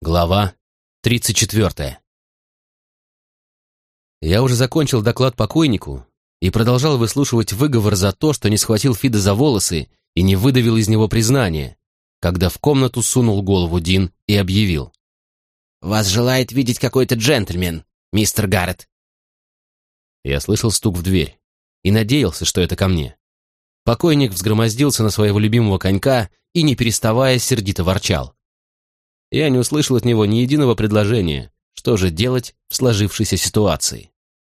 Глава 34. Я уже закончил доклад покойнику и продолжал выслушивать выговор за то, что не схватил Фида за волосы и не выдавил из него признание, когда в комнату сунул голову Дин и объявил: «Вас желает видеть какой-то джентльмен, мистер Гаррет». Я слышал стук в дверь и надеялся, что это ко мне. Покойник взгромоздился на своего любимого конька и, не переставая, сердито ворчал. Я не услышал от него ни единого предложения, что же делать в сложившейся ситуации.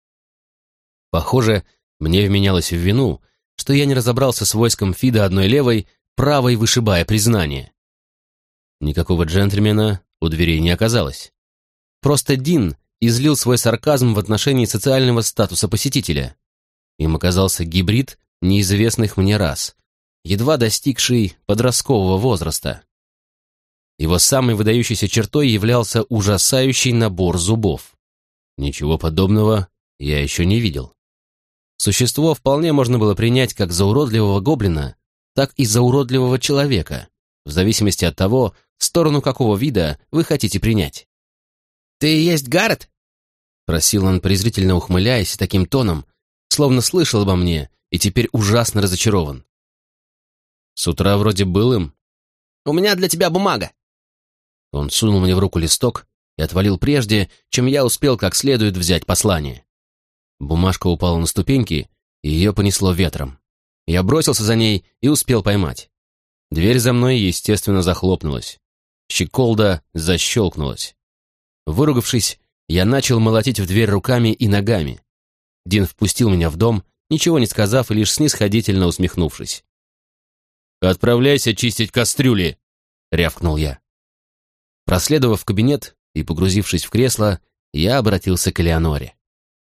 Похоже, мне вменялось в вину, что я не разобрался с войском Фида одной левой, правой вышибая признание. Никакого джентльмена у дверей не оказалось. Просто Дин излил свой сарказм в отношении социального статуса посетителя. Им оказался гибрид неизвестных мне рас, едва достигший подросткового возраста. Его самой выдающейся чертой являлся ужасающий набор зубов. Ничего подобного я еще не видел. Существо вполне можно было принять как за уродливого гоблина, так и за уродливого человека, в зависимости от того, в сторону какого вида вы хотите принять. «Ты и есть Гаррет?» — просил он, презрительно ухмыляясь таким тоном, словно слышал обо мне и теперь ужасно разочарован. «С утра вроде был им». «У меня для тебя бумага». Он сунул мне в руку листок и отвалил прежде, чем я успел как следует взять послание. Бумажка упала на ступеньки, и ее понесло ветром. Я бросился за ней и успел поймать. Дверь за мной, естественно, захлопнулась. Щеколда защелкнулась. Выругавшись, я начал молотить в дверь руками и ногами. Дин впустил меня в дом, ничего не сказав и лишь снисходительно усмехнувшись. «Отправляйся чистить кастрюли!» — рявкнул я. Проследовав в кабинет и погрузившись в кресло, я обратился к Элеоноре.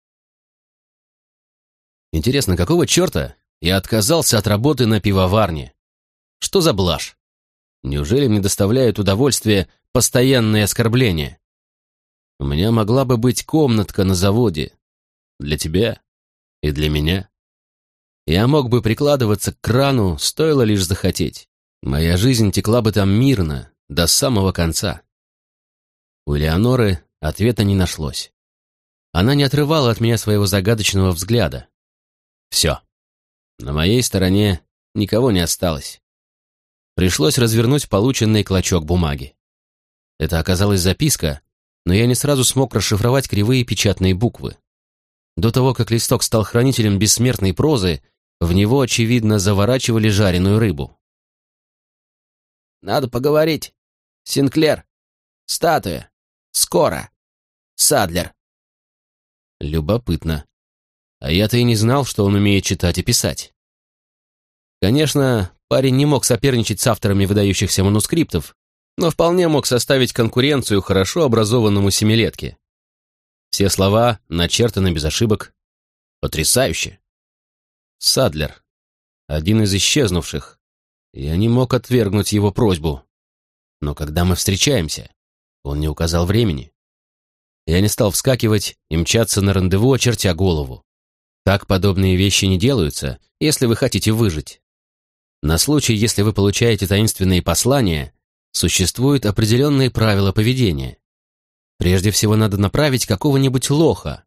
Интересно, какого черта я отказался от работы на пивоварне? Что за блажь? Неужели мне доставляют удовольствие постоянные оскорбления? У меня могла бы быть комнатка на заводе. Для тебя и для меня. Я мог бы прикладываться к крану, стоило лишь захотеть. Моя жизнь текла бы там мирно, до самого конца. У Элеоноры ответа не нашлось. Она не отрывала от меня своего загадочного взгляда. Все. На моей стороне никого не осталось. Пришлось развернуть полученный клочок бумаги. Это оказалась записка, но я не сразу смог расшифровать кривые печатные буквы. До того, как листок стал хранителем бессмертной прозы, в него, очевидно, заворачивали жареную рыбу. «Надо поговорить. Синклер. Статуя. Скоро. Садлер». Любопытно. А я-то и не знал, что он умеет читать и писать. Конечно, парень не мог соперничать с авторами выдающихся манускриптов, но вполне мог составить конкуренцию хорошо образованному семилетке. Все слова начертаны без ошибок. Потрясающе. Садлер. Один из исчезнувших. Я не мог отвергнуть его просьбу. Но когда мы встречаемся, он не указал времени. Я не стал вскакивать и мчаться на рандеву, очертя голову. Так подобные вещи не делаются, если вы хотите выжить. На случай, если вы получаете таинственные послания, существуют определенные правила поведения. Прежде всего надо направить какого-нибудь лоха.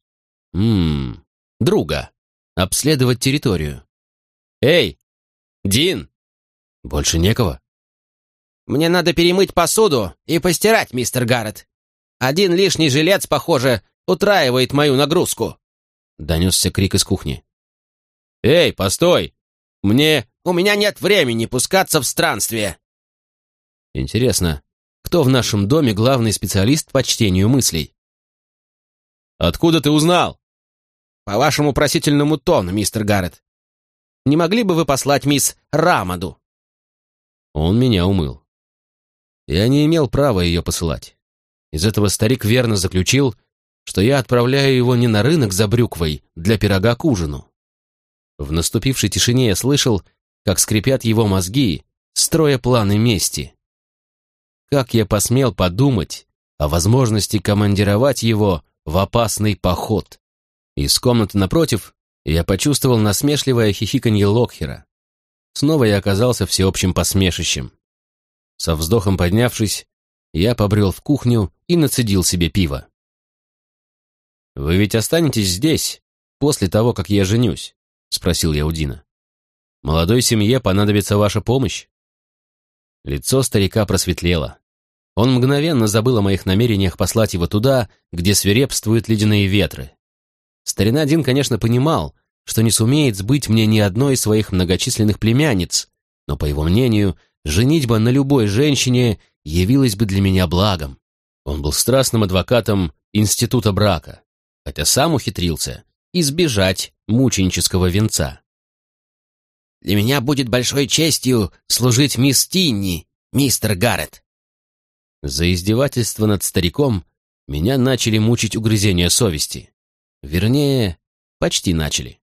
Друга. Обследовать территорию. «Эй, Дин!» «Больше некого?» «Мне надо перемыть посуду и постирать, мистер Гаррет. Один лишний жилец, похоже, утраивает мою нагрузку», — донесся крик из кухни. «Эй, постой! У меня нет времени пускаться в странствие!» Интересно, кто в нашем доме главный специалист по чтению мыслей? «Откуда ты узнал?» «По вашему просительному тону, мистер Гаррет. Не могли бы вы послать мисс Рамаду?» Он меня умыл. Я не имел права ее посылать. Из этого старик верно заключил, что я отправляю его не на рынок за брюквой для пирога к ужину. В наступившей тишине я слышал, как скрипят его мозги, строя планы мести. Как я посмел подумать о возможности командировать его в опасный поход? Из комнаты напротив я почувствовал насмешливое хихиканье Локхера. Снова я оказался всеобщим посмешищем. Со вздохом поднявшись, Я побрел в кухню и нацедил себе пиво. «Вы ведь останетесь здесь после того, как я женюсь?» — спросил я у Дина. «Молодой семье понадобится ваша помощь». Лицо старика просветлело. Он мгновенно забыл о моих намерениях послать его туда, где свирепствуют ледяные ветры. Старина Дин, конечно, понимал, что не сумеет сбыть мне ни одной из своих многочисленных племянниц, но, по его мнению, женитьба на любой женщине явилась бы для меня благом. Он был страстным адвокатом института брака, хотя сам ухитрился избежать мученического венца. «Для меня будет большой честью служить мисс Тинни, мистер Гаррет». За издевательство над стариком меня начали мучить угрызения совести. Вернее, почти начали.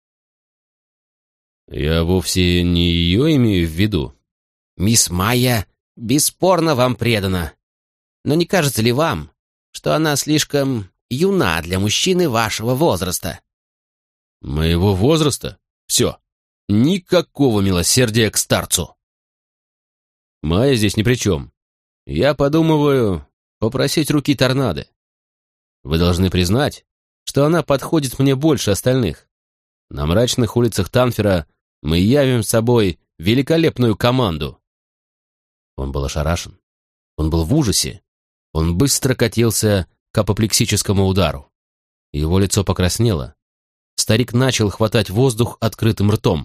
«Я вовсе не ее имею в виду». «Мисс Майя бесспорно вам предана. Но не кажется ли вам, что она слишком юна для мужчины вашего возраста?» «Моего возраста? Все. Никакого милосердия к старцу». «Майя здесь ни при чем. Я подумываю попросить руки торнадо. Вы должны признать, что она подходит мне больше остальных. На мрачных улицах Танфера мы явим с собой великолепную команду». Он был ошарашен. Он был в ужасе. Он быстро катился к апоплексическому удару. Его лицо покраснело. Старик начал хватать воздух открытым ртом.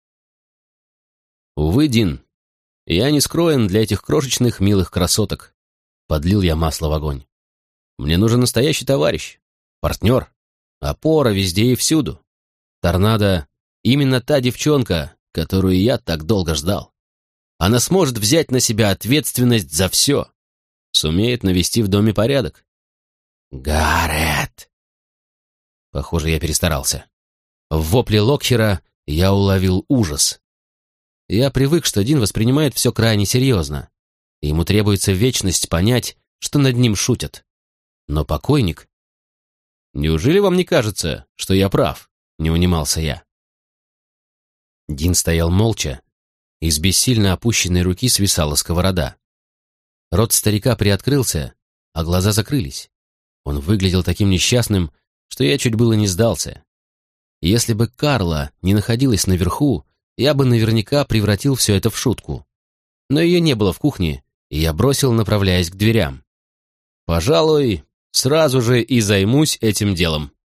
«Увы, Дин, я не скроен для этих крошечных милых красоток», — подлил я масло в огонь. «Мне нужен настоящий товарищ, партнер, опора везде и всюду. Торнадо — именно та девчонка, которую я так долго ждал. Она сможет взять на себя ответственность за все, сумеет навести в доме порядок». «Гаррет!» Похоже, я перестарался. В вопле Локхера я уловил ужас. Я привык, что Дин воспринимает все крайне серьезно. Ему требуется вечность понять, что над ним шутят. Но покойник... «Неужели вам не кажется, что я прав?» — не унимался я. Дин стоял молча, и с бессильно опущенной руки свисала сковорода. Рот старика приоткрылся, а глаза закрылись. Он выглядел таким несчастным, что я чуть было не сдался. Если бы Карла не находилась наверху, я бы наверняка превратил все это в шутку. Но ее не было в кухне, и я бросил, направляясь к дверям. «Пожалуй, сразу же и займусь этим делом».